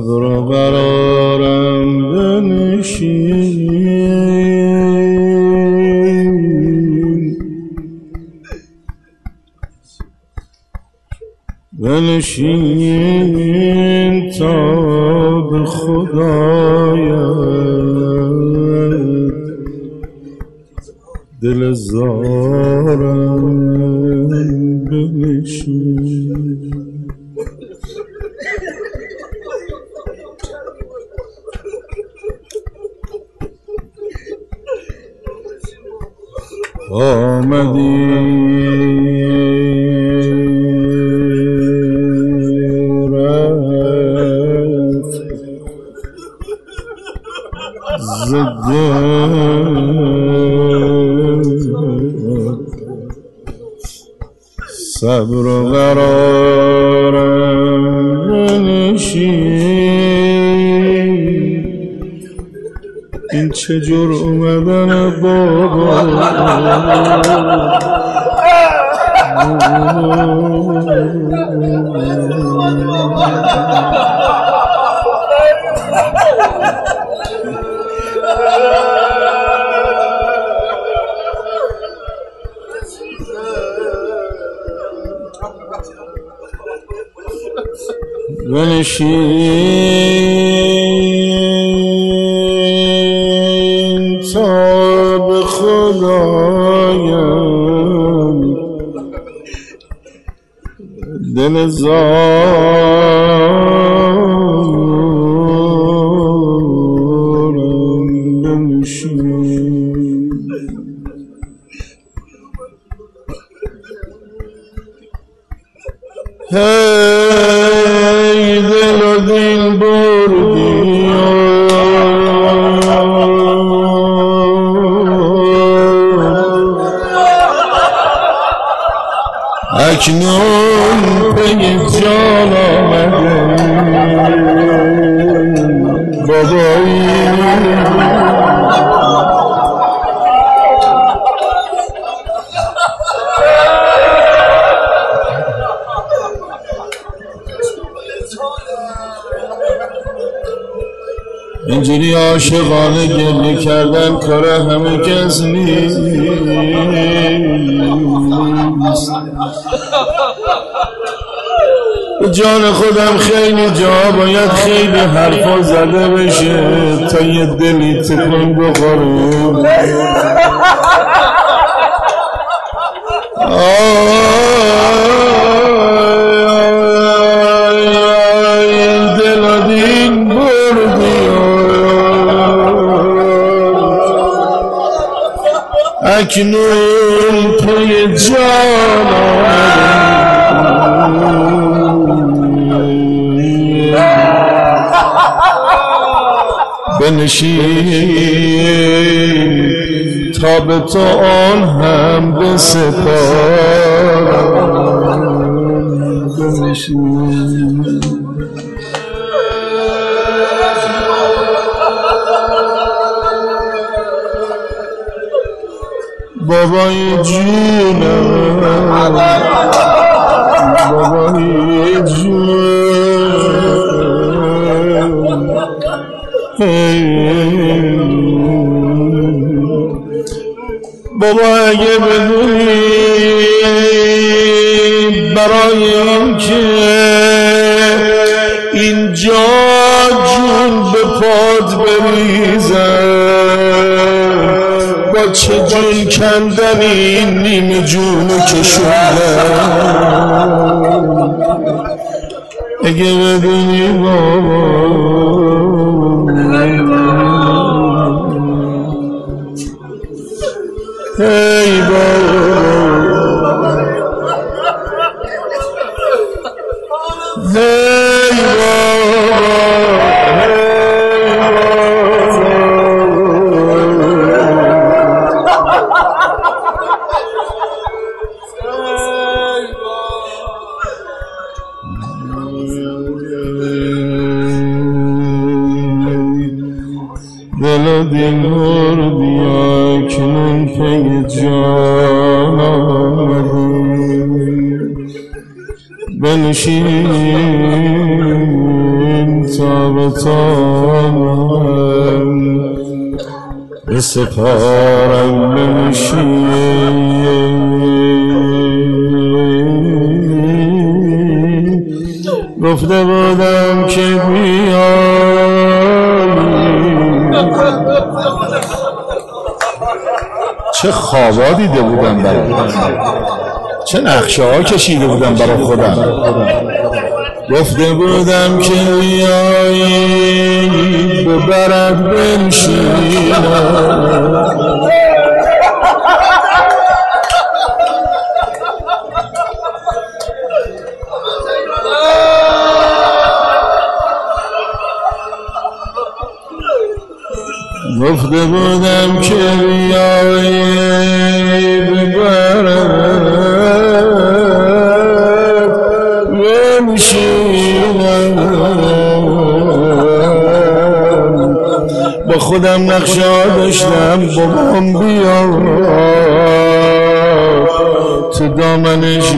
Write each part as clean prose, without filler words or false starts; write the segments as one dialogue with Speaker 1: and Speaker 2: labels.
Speaker 1: صبر و قرارم بنشین تا به خدایت دل زارم بنشین. آمدی رفت زده صبر و قرارم بنشین. این چه جور اومدن بابا بنشین تا به خدایم دل زارم بنشین. هی دل و دین بردی اکنون پی جان آمده بابایی. اینجوری عاشقانه گریه کردن کار همه کس نیست. جان خودم خیلی جا باید خیلی حرفا زده بشه تا یه دلی تکون بخوره. دل و دین بردی اکنون پی جان بنشین تا به تو آن هم بسپارم. بنشین بابای جونم بابای جونم بابا اگه بدونی برای این که اینجا جون به پاد بریزن با چه جون کندن این نیم جونو کشوندن. اگه بدونی بابا ای بابا ای دل و دین بردی اکنون پی جان آمدی بنشین تا بتانم به سپارم بنشین گفته بودم که بیایی چه خوابا دیده بودم برای چه نقشه ها کشیده بودم برای خودم گفته بودم که بیایی ببرد بنشینم گفته بودم که بیایی ببرد بنشینم با خودم نقشه ها داشتم بابام بیاد تو دامنش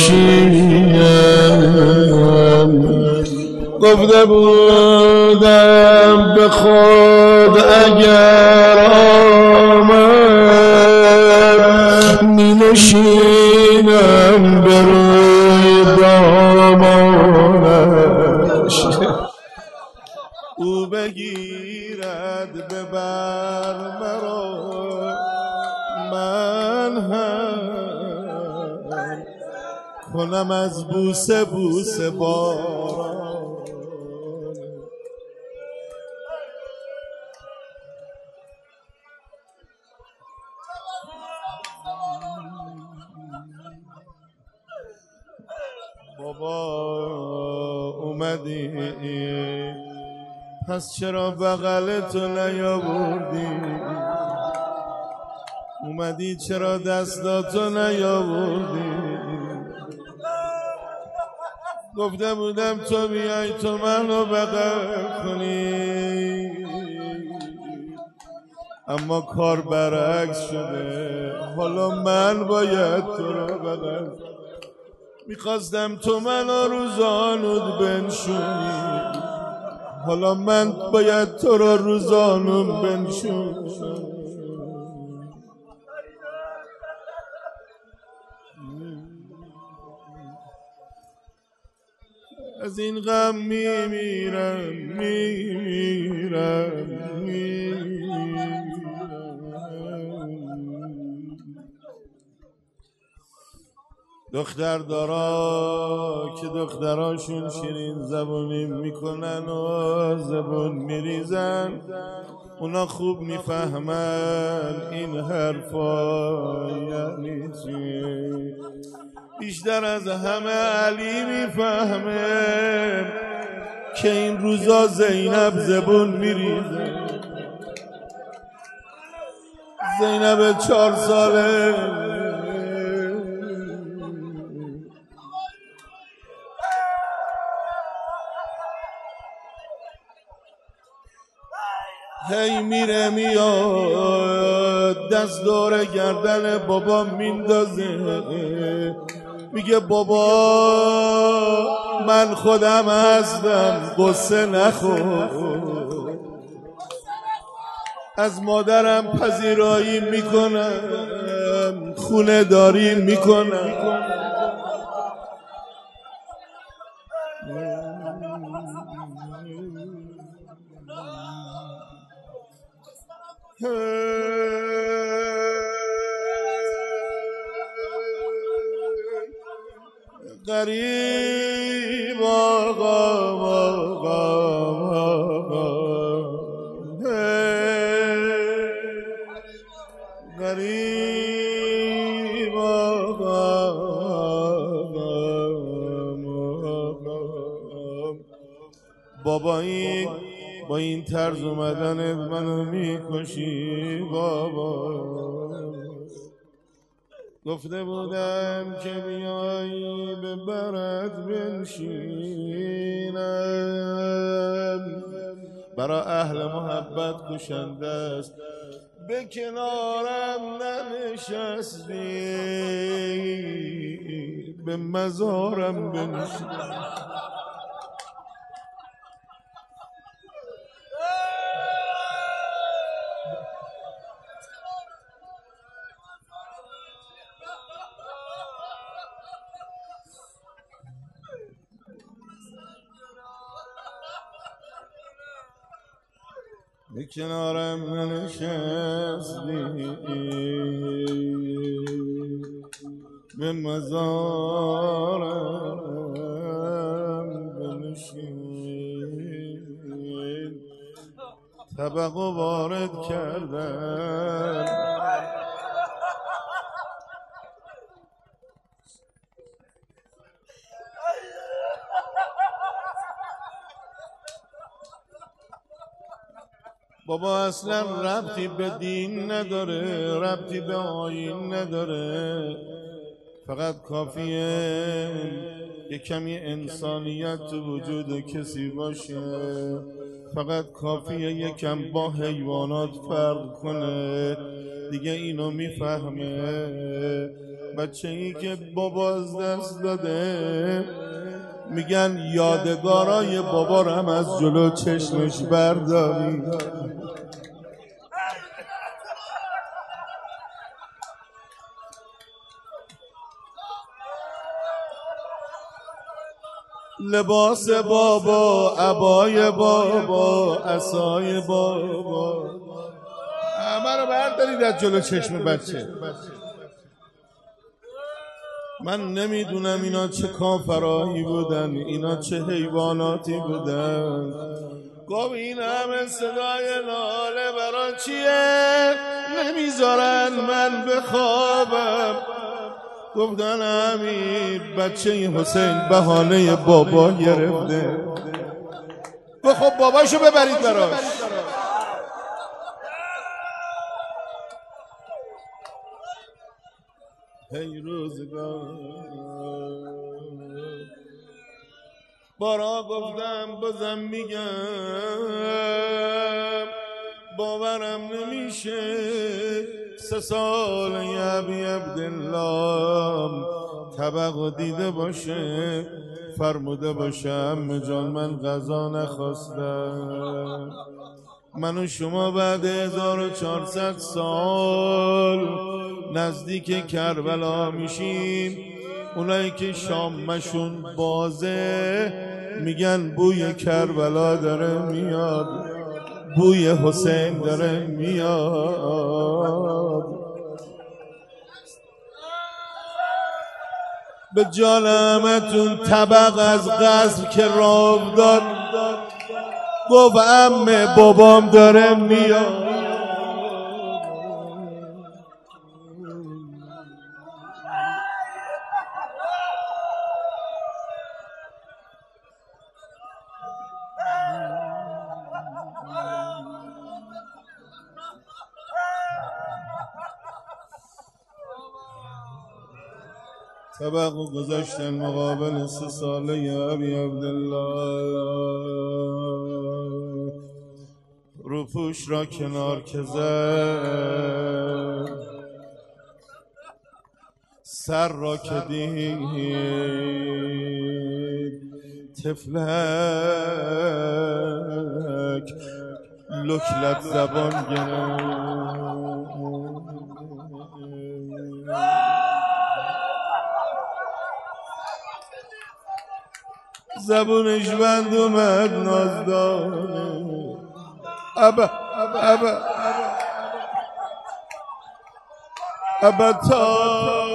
Speaker 1: بنشینم گفته بودم به خود اگر آمد می نشینم به روی دامانش او بگیرد ببر مرا من هم کنم از بوسه بوسه باران بابا اومدی پس چرا بغلتو نیاوردی اومدی چرا دستاتو نیاوردی گفته بودم تو بیای تو منو بغل کنی اما کار برعکس شده حالا من باید تو رو بغل میخواستم تو منو رو زانود بنشونی حالا من باید تو رو زانون بنشونم از این غم میمیرم دختر دارا که دختراشون شیرین زبونی میکنن و زبون میریزن اونا خوب میفهمن این حرفا یعنی چی بیشتر از همه علی میفهمه که این روزا زینب زبون میریزه زینب 4 ساله هی میره میاد دست دور گردن بابا میندازه میگه بابا من خودم هستم قصه نخور از مادرم پذیرایی میکنم خونه داری میکنم غریب آقا غریب آقا بابا این با این طرز اومدنت منو میکشی بابا گفته بودم که بیایی به برد بنشینم برا اهل محبت کشنده است به کنارم ننشستی به مزارم بنشین. به کنارم ننشستی به مزارم بنشین. طبق و وارد کردن بابا اصلا ربطی به دین نداره، ربطی به آیین نداره، فقط کافیه یه کمی انسانیت تو وجود کسی باشه، فقط کافیه یکم با حیوانات فرق کنه دیگه اینو میفهمه. بچه ای که بابا از دست داده میگن یادگارای بابا رو هم از جلو چشمش برداری. لباس بابا، عبای بابا، عصای بابا، همه رو بردارید از جلو چشم بچه. من نمیدونم اینا چه کافرایی بودن، اینا چه حیواناتی بودن. گفت این همه صدای ناله برا چیه؟ نمیذارن من بخوابم. گفتن امیر بچه حسین بهانه بابا گرفته. گفت خب باباشو ببرید براش. هی روزگار بارا گفتم بازم میگم باورم نمیشه 3 سال ابی عبدالله طبق و دیده باشه فرموده باشم جان من غذا نخواستم. من و شما بعد 1400 سال نزدیک کربلا میشیم. اونایی که شامشون بازه میگن بوی کربلا داره میاد، بوی حسین داره میاد. به جانمتون طبق از قصر که راه داد گفت عمه بابام داره میاد. طبق گذاشتن مقابل 3 ساله ابی عبدالله. روپوش را کنار که زد، سر را که دید تفلک لکلت زبان گرفت. زبونش بند اومد نازدانه ابا تا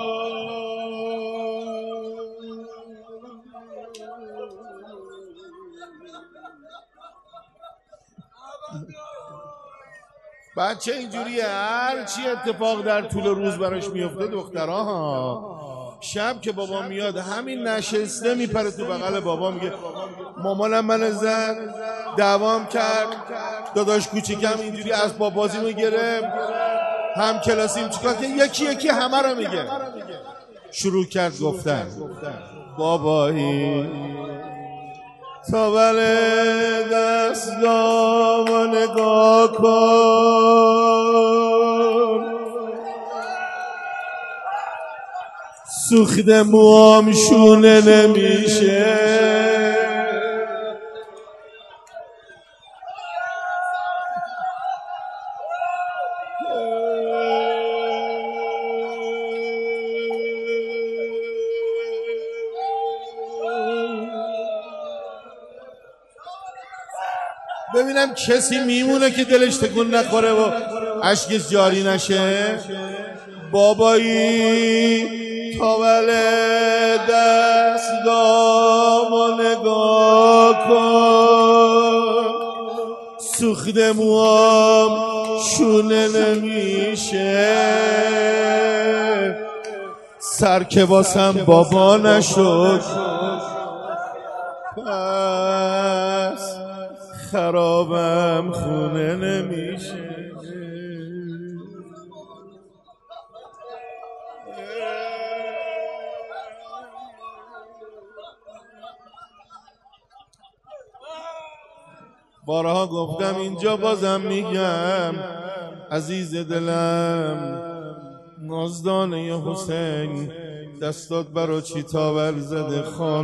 Speaker 1: بچه اینجوریه هر چی اتفاق در طول روز براش میفته دخترها ها، شب که بابا میاد همین نشسته میپره تو بغل بابا میگه مامانم من زد دوام کرد، داداش کوچیکم اینجوری از بازیمو گرفت، هم کلاسیم چیکار که یکی همه رو میگه. شروع کرد گفتن بابایی تا بله دستگاه نگاه کن، سوخت موام شونه نمیشه ببینم کسی میمونه که دلش تکون نخوره و اشکش جاری نشه. بابایی تاول دستامو نگاه کن، سوخت موام شونه نمیشه، سر که واسم بابا نشد پس خرابم خونه نمیشه. بارها گفتم اینجا بازم میگم عزیز دلم، نازدانه حسین دستات برا چی تاول زده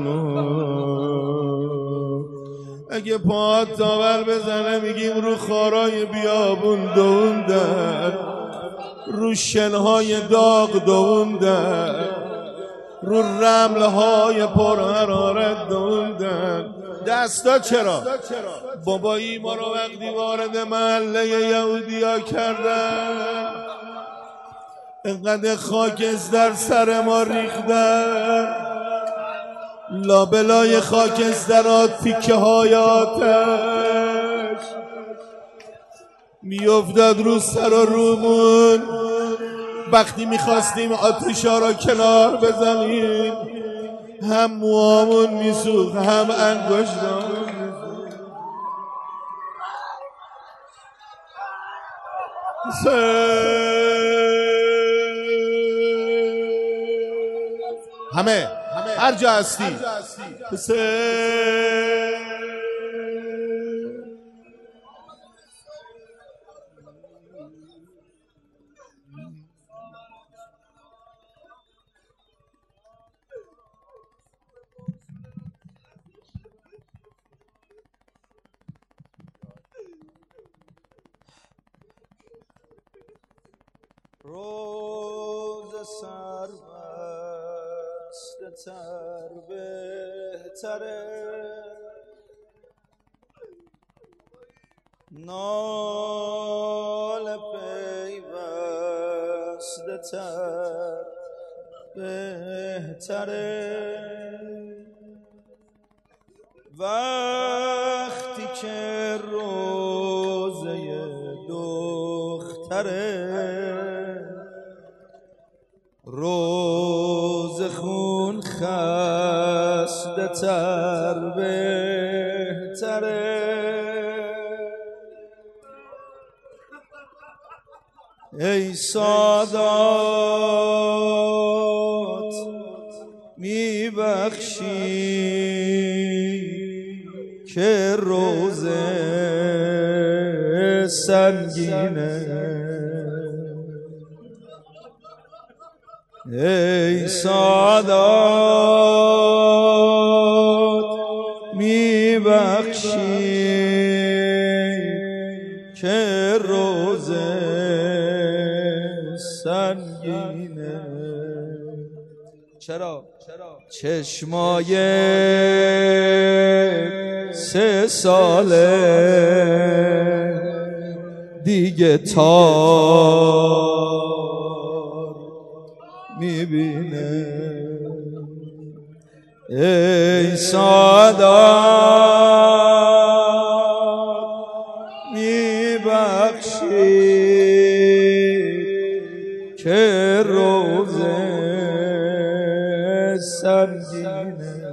Speaker 1: خانم؟ اگه پاهات تاول بزنه میگیم رو خارای بیابون دووندن، رو شنهای داغ دووندن، رو رملهای پرحرارت دووندن. دستا چرا؟ بابایی ما رو وقتی وارد محله یهودیا کردن انقدر خاکستر سر ما ریختن، لابلای خاکسترات تیکه های آتش میافتاد رو سر و رومون. وقتی میخواستیم آتشا را کنار بزنیم هم موامون میسوخت هم انگشتامون. همه هر جا هستی
Speaker 2: روز سربسته تر بهتره، ناله پیوسته تر بهتره، وقتی که روزه دختره، روز خون خسته تر بهتره. ای سادات میبخشی که روزه سنگینه، ای سادات میبخشی که روزه سنگینه. چرا؟ چشمای 3 ساله دیگه تار میبینه، ای سادات میبخشی که روزه سنگینه،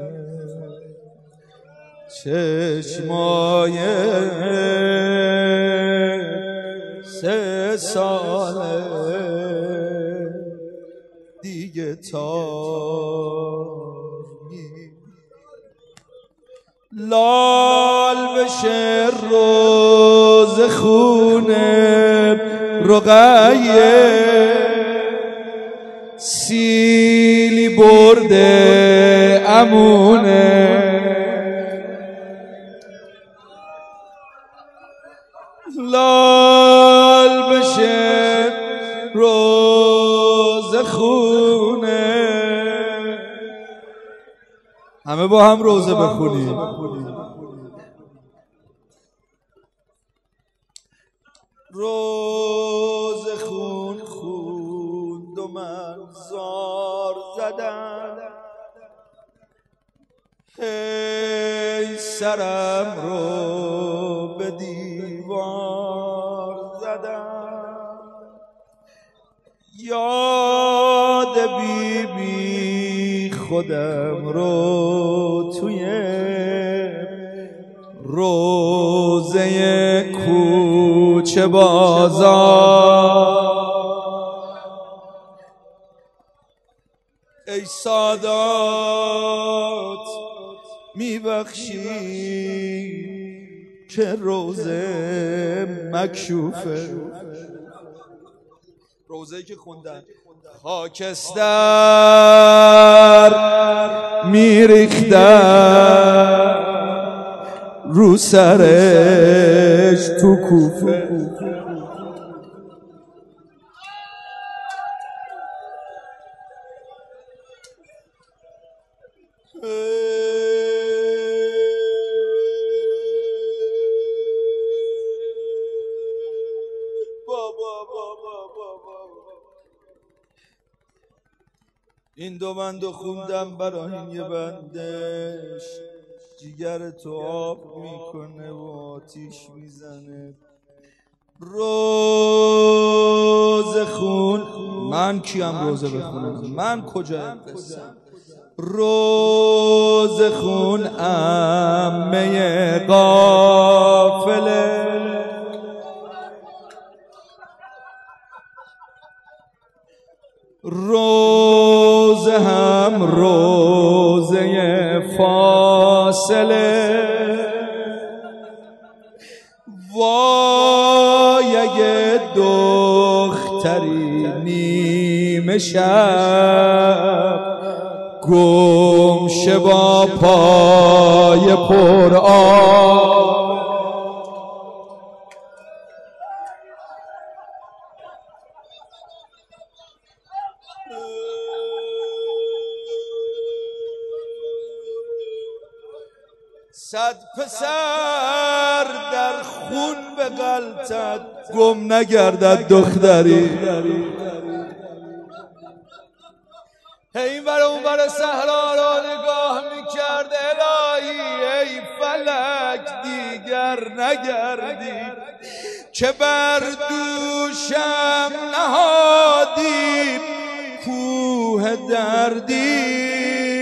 Speaker 2: چشمای 3 ساله دیگه لال بشه روز خونه رقیه، سیلی برده امونه لال بشه روز خونه. همه با هم روزه بخونیم. روز خون خوند و من زار زدم، هی سرم رو به دیوار زدم، یاد بی بی خودم رو توی روزه کوچه بازار. ای سادات میبخشی که روزه مکشوفه، روزه‌ای که خوندن خاکستر میریختن رو سرش تو کوفه. این دو بندو خوندم برای این یه بندش جیگر تو آب میکنه و آتیش میزنه. روز خون من کیم روزه بخونم؟ من کجایم قصه؟ روز خون عمه قافله، روزه هم روزه فاصله. وای اگه دختری نیمه شب گم شه با پای پر آب، صد پسر در خون بغلطد گم نگردد دختری. این بر اون بر صحرا را نگاه میکرد الهی ای فلک دیگر نگردی که بر دوشم نهادی کوه دردی.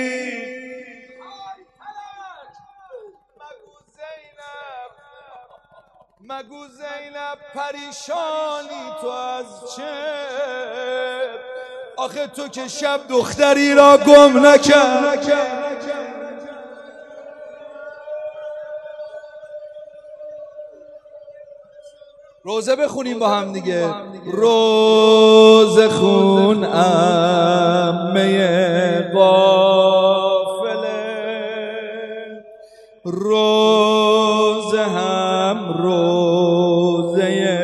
Speaker 2: مگو زینب پریشانی تو از چه؟ آخه تو که شب دختری را گم نکرد. روزه بخونیم با هم دیگه. روز خون عمه قافله، روزه هم روزه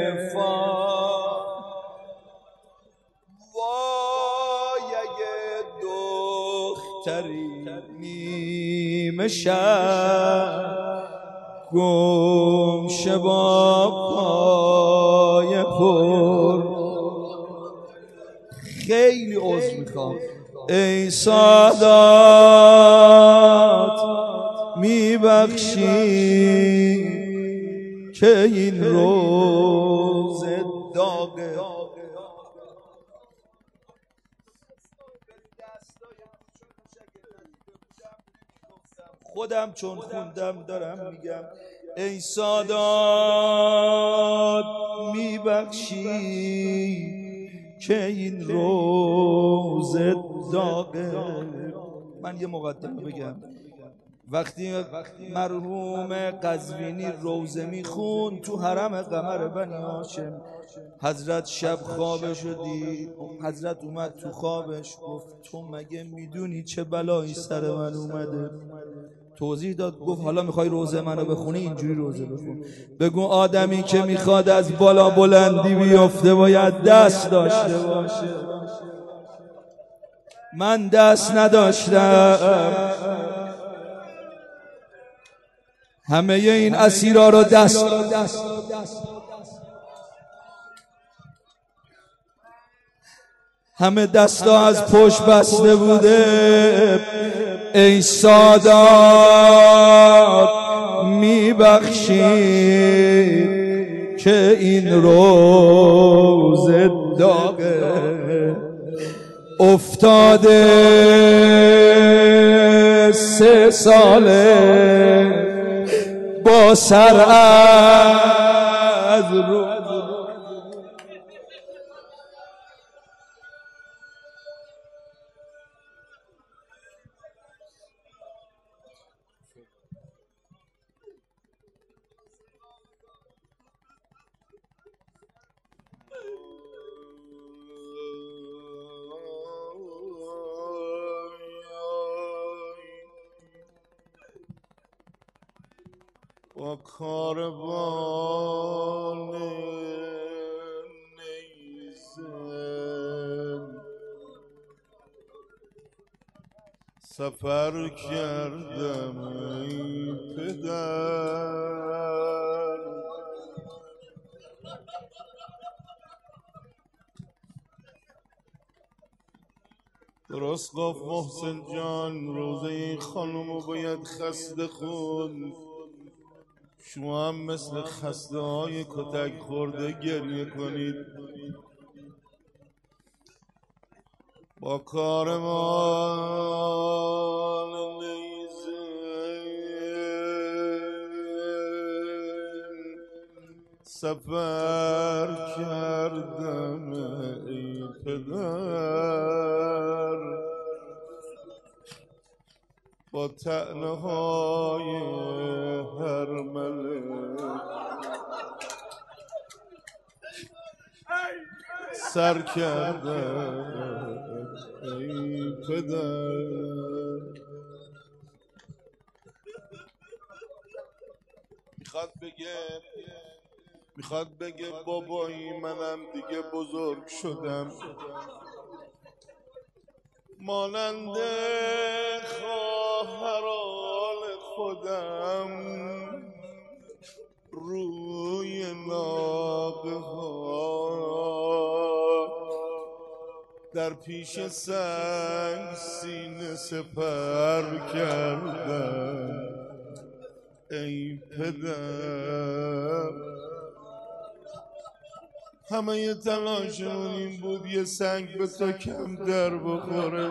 Speaker 2: نیمه شب گم شه با پای پر. خیلی عذر میخوام ای سادات میبخشی که این روز داغه. خودم چون خوندم دارم میگم ای سادات میبخشی که این روز داغه. من یه مقدمه بگم. وقتی مرحوم قزوینی روزه میخون تو حرم قمر بنی هاشم، حضرت شب خوابش رو دید. حضرت اومد تو خوابش گفت تو مگه میدونی چه بلایی سر من اومده؟ توضیح داد، گفت حالا میخوای روزه منو بخونی؟ اینجوری روزه بخون، بگو آدمی که میخواد از بالا بلندی بیفته باید دست داشته باشه. من دست نداشتم، همه این اسیرا رو همه دستا از پشت بسته بوده. ای سادات میبخشید که این روز داغه، افتاده 3 ساله با سر از رو.
Speaker 1: با کاروان نیزه سفر کردم ای پدر، درست گفت محسن جان، روزه این خانمو باید خسته خون. شما هم مثل خسته های کتک خورده گریه کنید. با کاروان نیزه سفر کردم ای پدر، با طعنه های هر ملک سر کردم ای پدر. میخواد بگه بابایی منم دیگه بزرگ شدم، مانند خواهران خودم روی ناقه ها در پیش سنگ سینه سپر کردم ای پدر. همه تلاشمون این بود یه سنگ به تو کم در بخوره،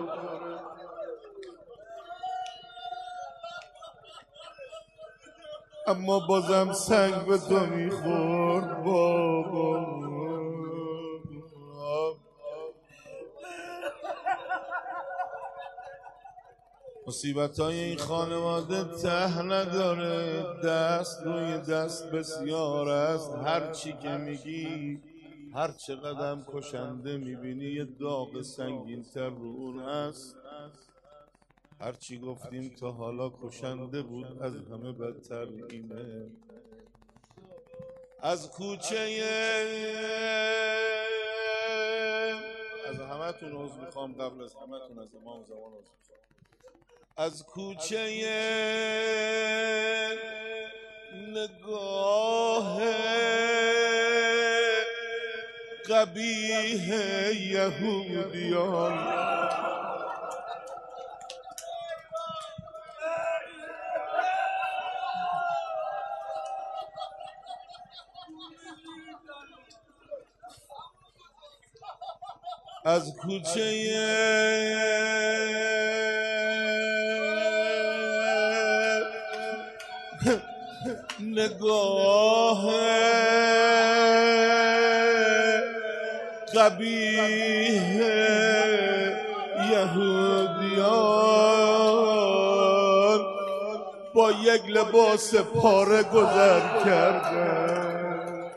Speaker 1: اما بازم سنگ به تو میخورد بابا. مصیبت‌های این خانواده ته نداره، دست روی دست بسیار است. هر چی که میگی، هر چه قدم کشنده میبینی یه داغ سنگین تر رو اون هست. هر چی گفتیم تا حالا کشنده بود، از همه بدتر اینه. از کوچه از همتون عذر میخوام، قبل از همتون از امام زمان عذر میخوام. از کوچه نگاه قبیح یهودیان از کوچه نگاه قبیح یهودیان با یک لباس پاره گذر کردم.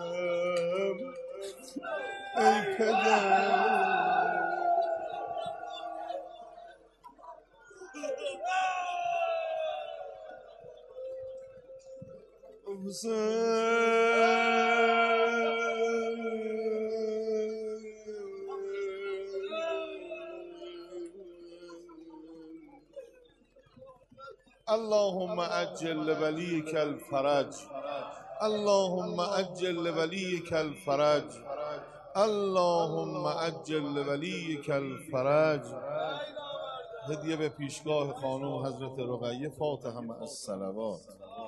Speaker 1: ای پدر اللهم عجل لوليك الفرج، اللهم عجل لوليك الفرج، اللهم عجل لوليك الفرج. هدیه به پیشگاه خانم حضرت رقیه، فاتحه مع الصلوات.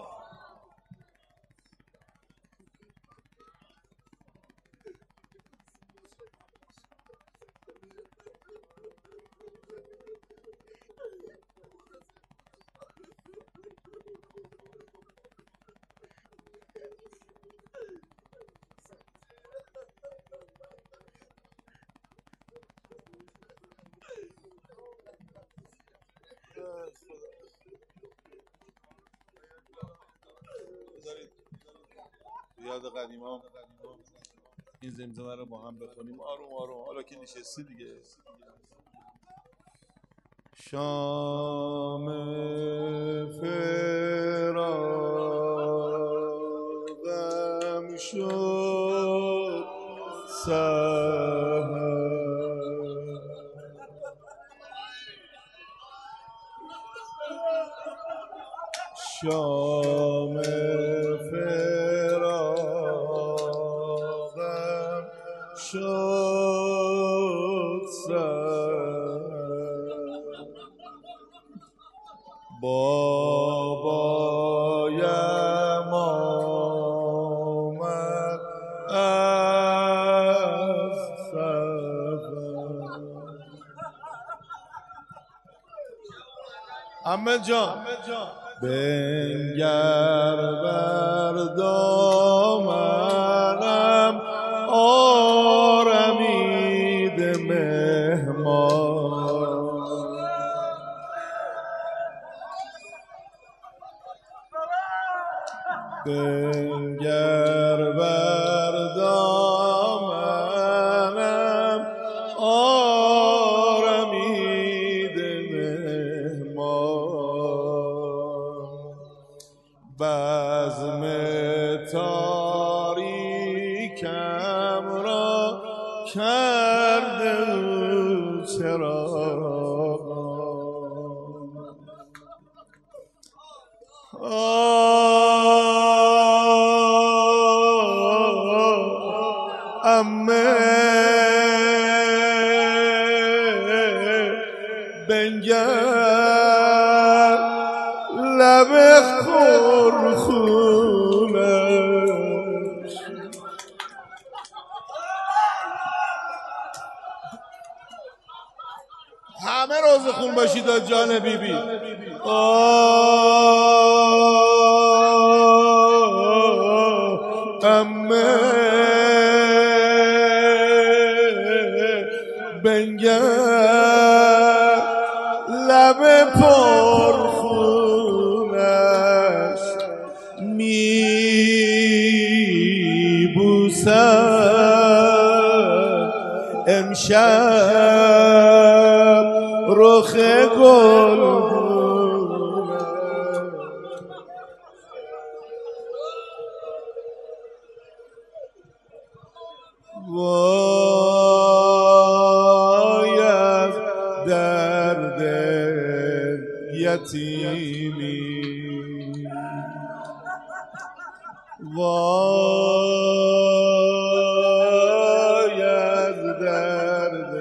Speaker 1: یاد قدیما این زمزمه رو با هم بخونیم آروم آروم، حالا که نشستی دیگه. شام فراقم شد سحر، شام فراقم شد سحر، بابایم آمد از سفر. عمه جان بنگر بر دامنم آرمید مهمان، بنگر بر دامنم آرمید مهمان، بزم تاریکم را کرده چراغ. عمه بنگر لب خورخونش، همه روز خون باشید جان بیبی. عمه بنگر لب پرخونش، میبوسم امشب رخ گلگونه، وای از درد یتیمی، وای از درد.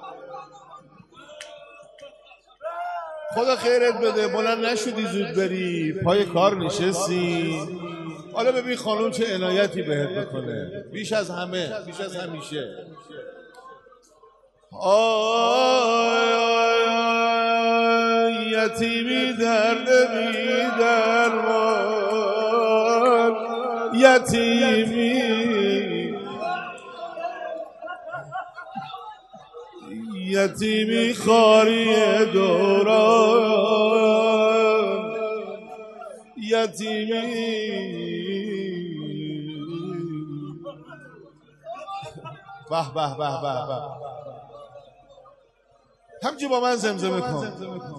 Speaker 1: خدا خیرت بده، بلند نشدی زود بری، پای کار نشستی. حالا ببین خانم چه عنایتی بهت بکنه، بیش از همه، بیش از همیشه. آی یتیمی درد بی درمان، یتیمی یتیمی خاری دوران، یتیمی. به به به به به، همچی با من زمزمه کن.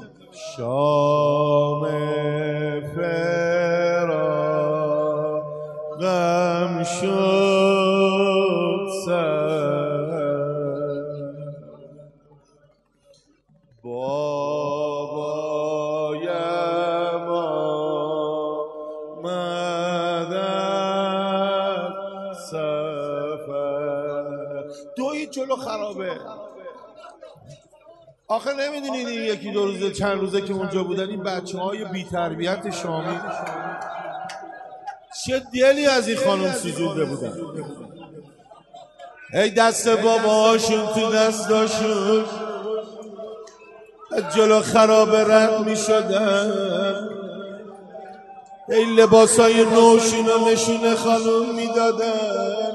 Speaker 1: شام فراغم شد سر، بابایم آمد از سفر. دوی جلو خرابه. آخه نمیدونید این یکی دو روزه چند روزه که اونجا بودن این بچه‌های بی‌تربیت شامی چه دلی از این خانم سوزونده بودن. ای دست باباشون تو دستاشون جلو خرابه رد می شدن، ای لباسای نوشون و نشون خانم می دادن.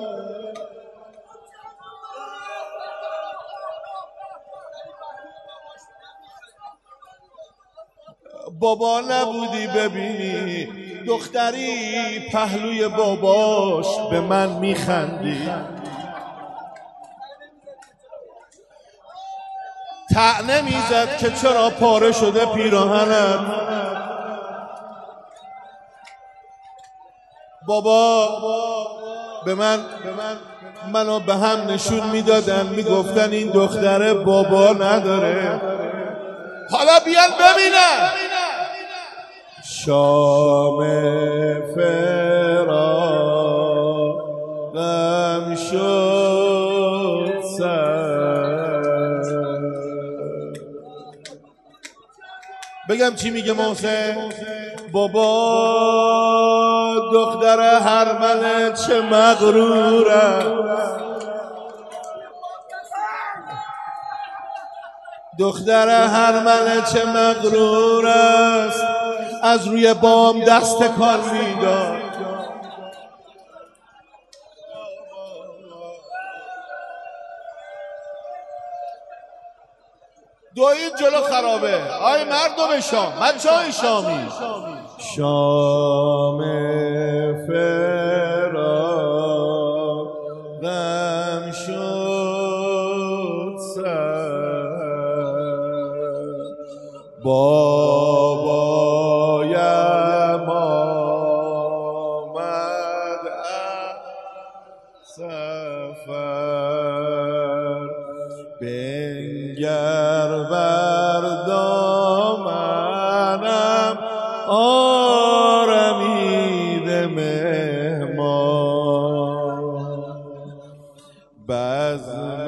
Speaker 1: بابا نبودی ببینی دختری پهلوی باباش به من میخندی، طعنه میزد که چرا پاره شده پیراهنم. بابا به منو به هم نشون میدادن، میگفتن این دختره بابا نداره. حالا بیان ببینن. شام فراغم شد سر. بگم چی میگه محسن؟ بابا دختر هرمله چه مغروره، دختر هرمله چه مغرور است، از روی بام دست کار میداد. دوید جلو خرابه. آی مردم شام، بچه های شامی، شام فراغم شد سر، بابایم آمد از سفر، بنگر بر دامنم آرمید مهمان، بزم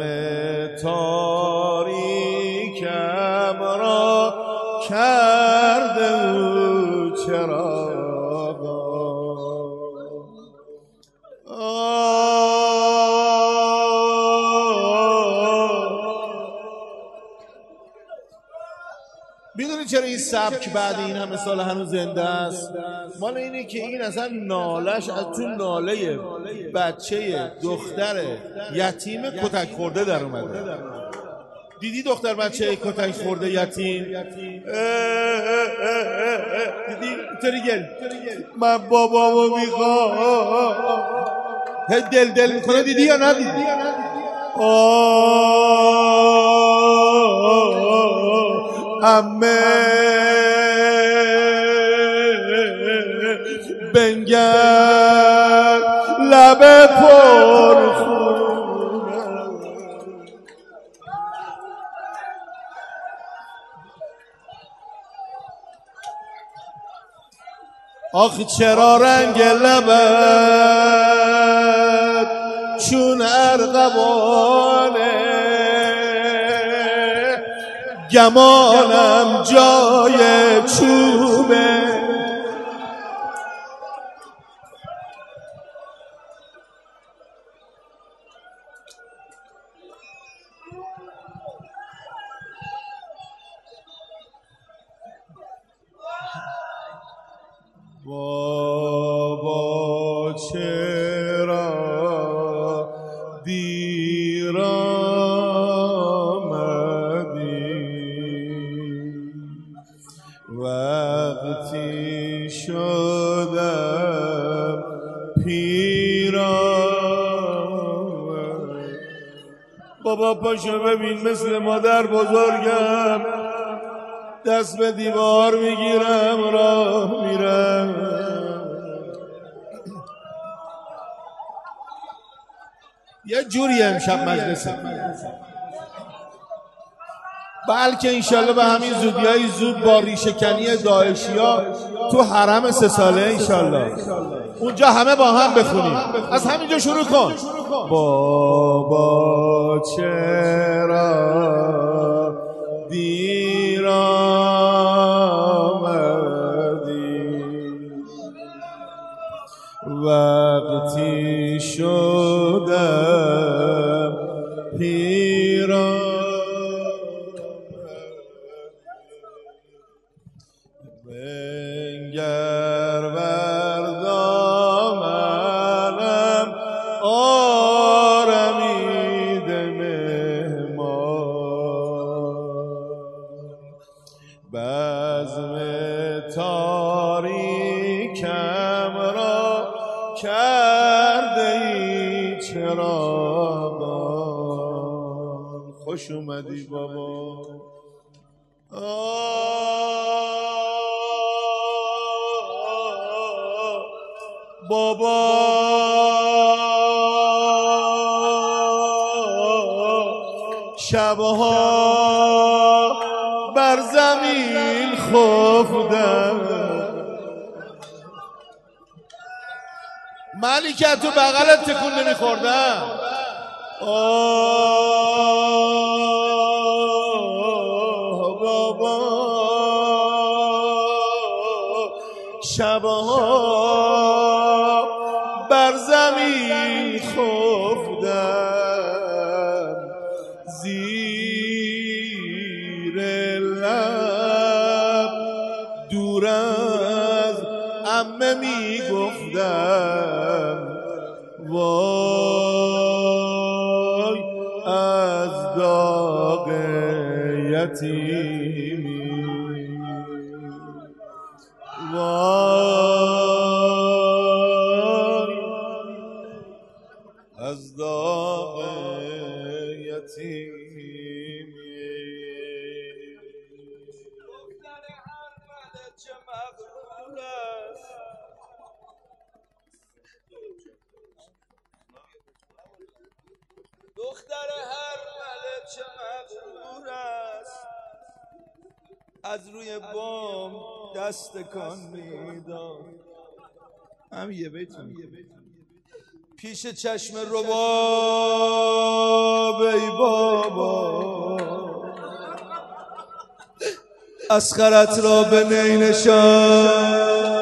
Speaker 1: تاریکم را کرده او چراغان. میدونی چرا این سبک بعد این همه سال هنوز زنده است؟ مال اینه که این اصلا نالش از تو ناله بچه دختر یتیم کتک خورده در اومده. دیدی دختر بچه کتک خورده یتیم؟ دیدی؟ تری گل من بابامو میخوام، دل میکنه. دیدی یا ندیدی؟ امه بنگر لب پر خونه، آخ چرا رنگ لبت چون ارغوانه، گمانم جای چوبه. بابا چرا دیر آمدی، وقتی بابا پاشو ببین مثل مادر بزرگم دست به دیوار میگیرم راه میرم. یه جوری امشب مجلسه، بلکه انشالله به همین زودیای زود با ریشه‌کنی داعشیا تو حرم 3 ساله انشالله اونجا همه با هم بخونیم. از همینجا شروع کن. بابا چرا دیر آمدی وقتی شدم پیران بنگر بر دامنم آرمید مهمان بزم تاریکم را کرده ای چراغان. خوش اومدی بابا. بابا شبها بر زمین خفتم. ملیکه تو بغلت تکون نمیخوردم. بابا شبها بر زمین خفتم زیر لب دور از عمه میگفتم وای از داغ یتیمی وای از داغ یتیمی.
Speaker 2: دختر هر ملچه مغرور است دختر هر ملچه مغرور است از روی بام دست کن میداد. هم یه بیتون پیش چشم رباب ای بابا اسخرت را به نی نشان.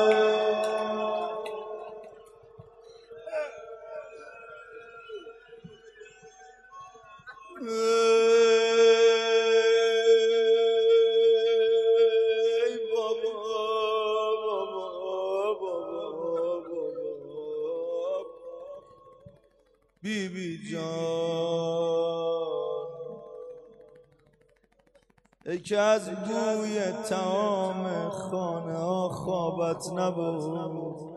Speaker 2: بیبی جان ای که از بوی طعام خانه ها خوابت نبود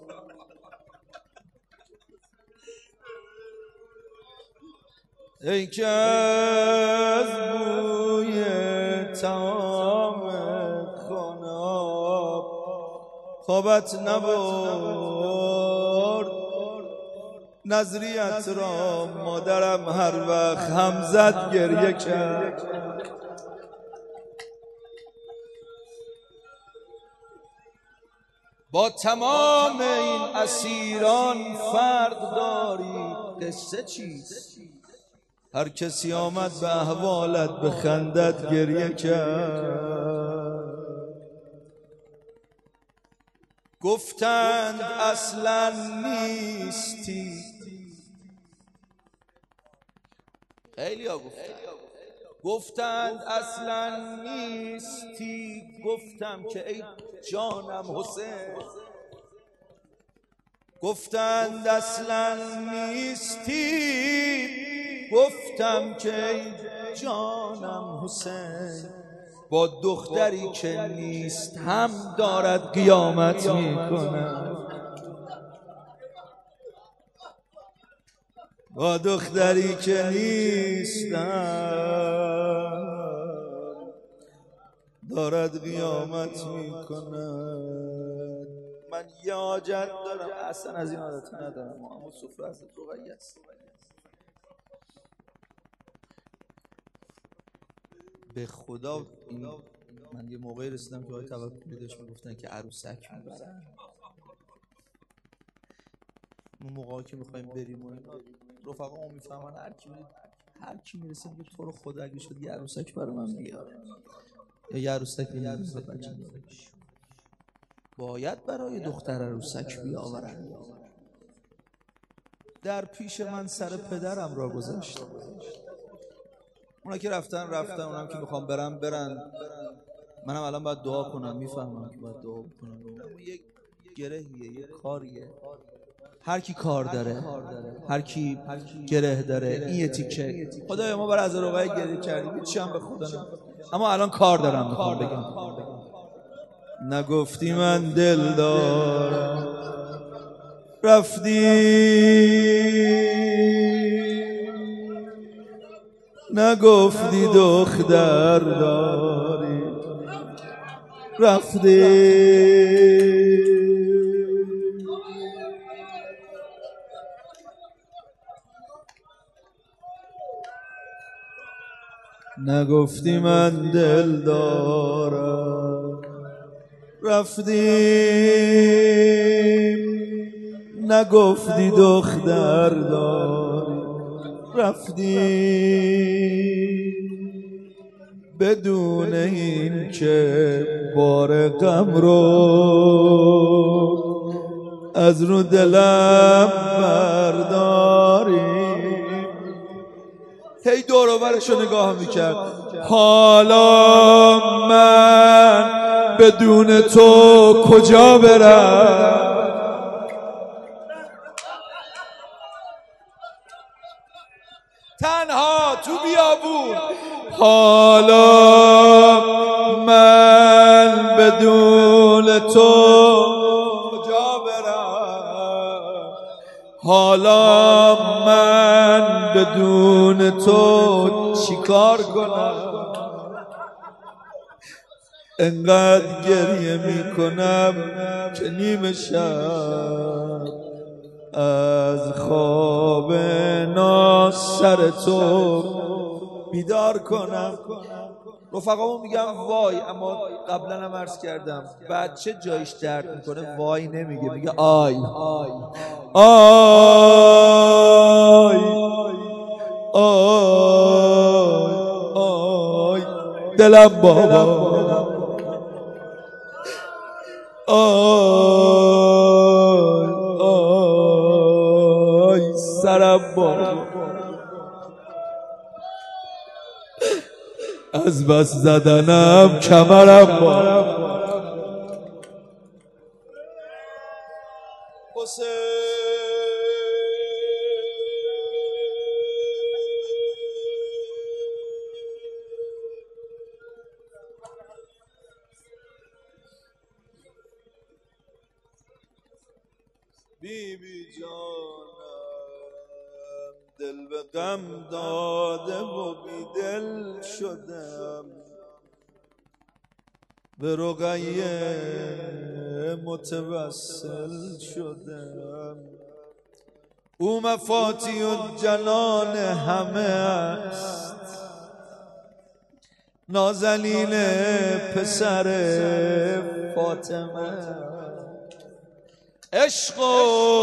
Speaker 2: ای که از بوی طعام خانه ها خوابت نبود نظریت را مادرم هر وقت هم زد گریه کرد. با تمام این اسیران فرق داری قصه چیست؟ هر کسی آمد به احوالت به خندت گریه کرد. گفتند اصلا نیستی خیلی ها گفتند اصلا نیستی گفتم که ای جانم حسین گفتند اصلا نیستی گفتم که ای جانم حسین با دختری که نیست هم دارد قیامت میکنه. با دختری که نیستم دارد قیامت میکند. من یه حاجت دارم، اصلا از این عادت ندارم، اما سفره از رقیه است. به خدا این من یه موقعی رسیدم که آقای توکلی داشت میگفتن که عروسک میبرن. اون موقعی که میخوایم بریم و رفقا هم میفهمن هر کی میرسه میگه تو رو خدا اگه شد یه عروسک برای من بیار، یا یه عروسک بیار بچه دارش. باید برای دختر عروسک بیاورن. در پیش من سر پدرم را گذاشت. اونا که رفتن اونم که میخوام برن. منم الان باید دعا کنم، میفهمم که باید دعا کنم. اما یک گرهیه، یک کاریه. هر کی کار داره، هر کی گره داره، این یه تیکه. خدایا ما برای از رقیه گریه کردیم، چی هم به خدا نمی‌کنم. اما الان کار دارم میخوام بگم. نگفتی من دل دارم، رفتی نگفتی دختر داری، رفتی نگفتی من دل دارم، رفتی نگفتی دختر داری، رفتی بدون این که بار غم رو از رو دلم برداری. هی دور و برشو نگاه میکرد. حالا من بدون تو کجا برم؟ تنها تو بیابون. حالا من بدون تو کجا برم؟ حالا من بدون تو چیکار کنم؟ انقدر گریه میکنم که نیمه شب از خواب ناز سر تو بیدار کنم. رفقامو میگم وای، اما قبلا هم عرض کردم بچه جایش درد میکنه وای نمیگه، میگه آی آی آی آی دلم بابا، آی آی سرم بابا، از بس زدنم کمرم بابا. بیبی جانم دل به غم داده و بی دل شدم، به رقیه متوسل شدم. او مفاتی و جنان همه است، نازنین پسر فاطمه. عشق و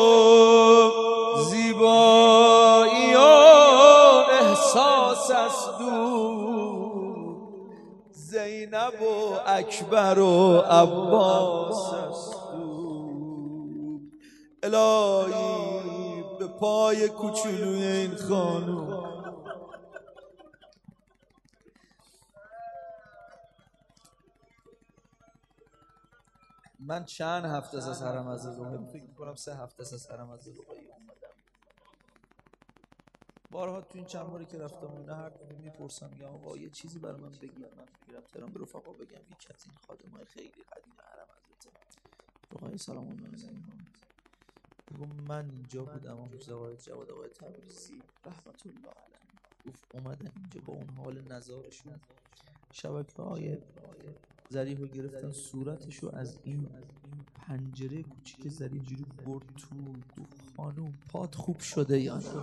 Speaker 2: زیبایی و احساس است دور، زینب و اکبر و عباس است دور. الهی به پای کوچولوی این خانوم من چند هفته از حرم از رقیه، فکر می‌کنم 3 هفته از حرم از رقیه اومدم. بارها تو این چند باری که رفتم اینا هر دفعه میپرسم میگم آقا یه چیزی برای من بگید، من بگیرم تهران به رفقا بگم یکی از این خادمای خیلی قدیم حرم حضرت رقیه سلام الله علیها من اینجا بودم حافظ آقای جواد آقای تبریزی رحمت الله علیه گفت اومدن اینجا با اون حال نزارشون شبکه‌های ظریف رو گرفتن صورتشو از این پنجره کوچیک ظریف اینجوری برد تو خانوم پات خوب شده یا نه؟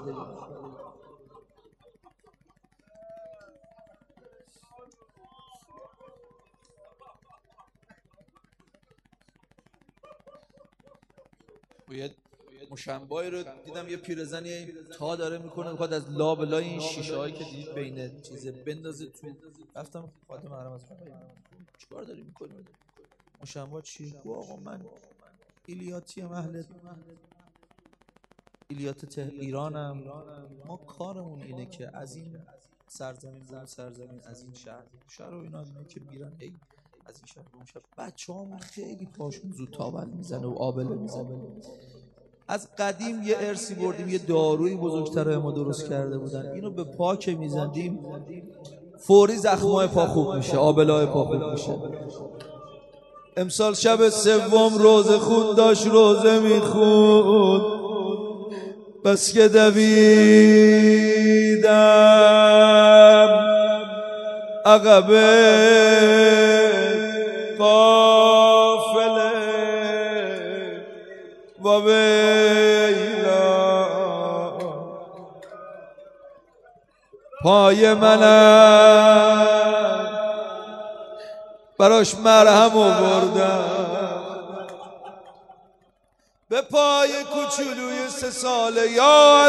Speaker 2: یه مشنبایی رو دیدم یه پیرزنی تا داره میکنه میخواد از لابلای این شیشه هایی که دید بین چیزه بندازه تو. رفتم خادم حرم از چیکار داری میکنی؟ مشنبا چی؟ آقا من ایلیاتی ام، اهل ایلیات ایرانم. ما کارمون اینه که از این سرزمین به سرزمین، از این شهر و اینا که میرن از این شهر به اون شهر، بچه‌هامون خیلی پاشون زود تاول میزنه و آبله میزنه. از قدیم یه ارسی بردیم، یه داروی بزرگتر ما درست کرده بودن، اینو به پا که میزندیم فوری زخمای پا خوب میشه، آبلای پا خوب میشه. امسال شب سوم روزه خون داشت، روزه میخوند، بس که دویدم عقب قافله و ویلا پای منم براش مرهم آوردم به پای کوچولوی 3 ساله. یا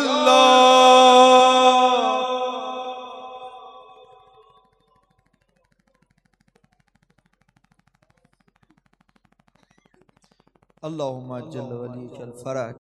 Speaker 2: الله اللهم عجل ولیک الفرج.